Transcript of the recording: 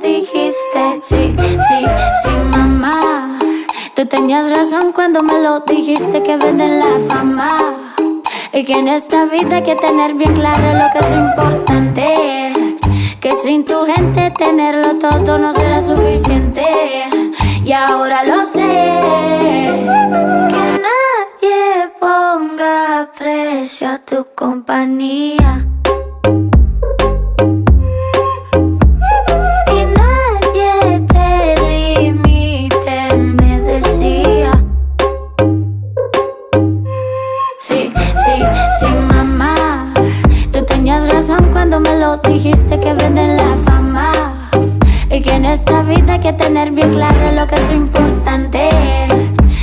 dijiste. Sí, sí, sí, mamá. Tú tenías razón cuando me lo dijiste, que venden la fama. Y que en esta vida hay que tener bien claro lo que es importante. Que sin tu gente tenerlo todo no será suficiente. Y ahora lo sé. Que nadie ponga precio a tu compañía. Y nadie te limite, me decía. Sí, sí, sí, mamá. Tú tenías razón cuando me lo dijiste, que venden la fama. Y que en esta vida hay que tener bien claro lo que es importante.